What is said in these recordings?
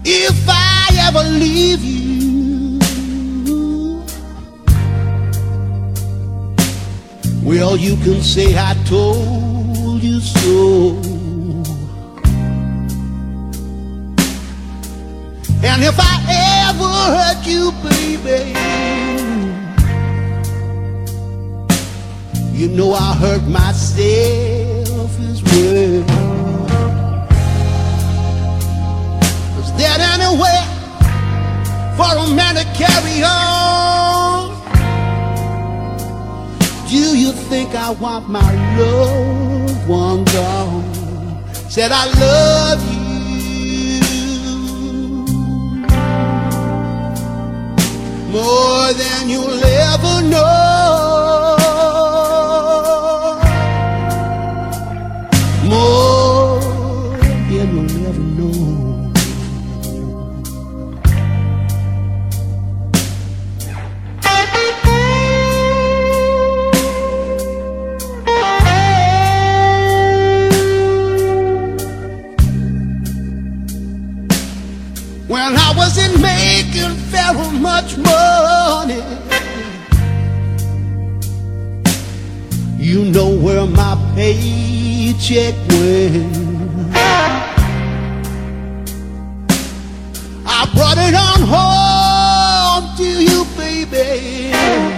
if I ever leave you, well, you can say I told you so. And if I ever hurt you, baby, you know I hurt myself as well. Is there any way for a man to carry on? Do you think I want my loved one gone? Said I love you more than you'll ever know, more than you'll ever know. When I wasn't making very much money, you know where my paycheck went. I brought it on home to you, baby.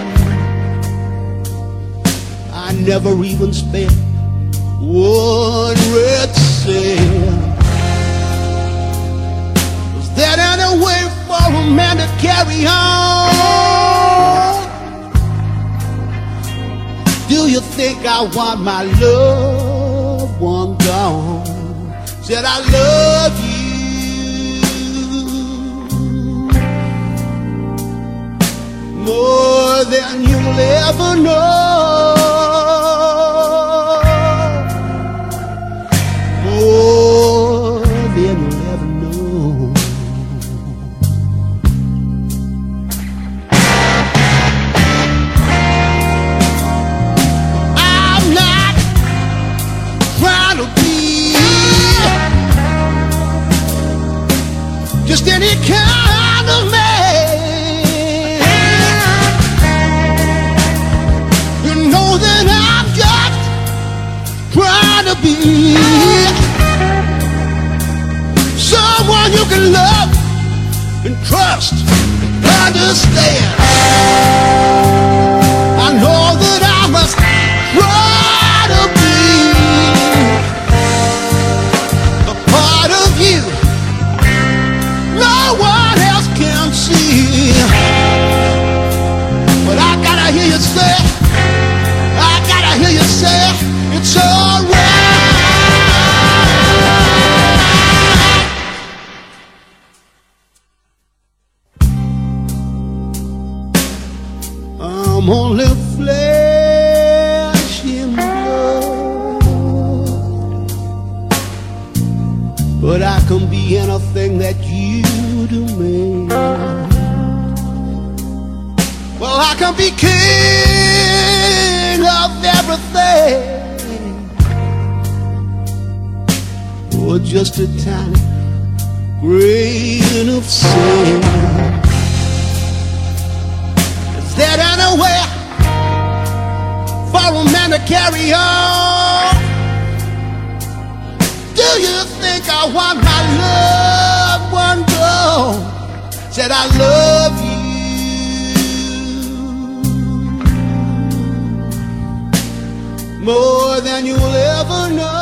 I never even spent one red cent. Is there any way for a man to carry on? Do you think I want my loved one gone? Said I love you more than you'll ever know, more than you'll ever know. I'm not trying to be just any kind of man. You know that I'm just trying to be someone you can love and trust and understand. I know that I must try to be a part of you no one else can see. But I gotta hear you say, I gotta hear you say, it's alright. I'm only flesh and blood, but I can be anything that you demand. Well, I can be king of everything, or just a tiny grain of sand. Is there anywhere for a man to carry on? Do you think I want my loved one gone? Said I love you more than you'll ever know.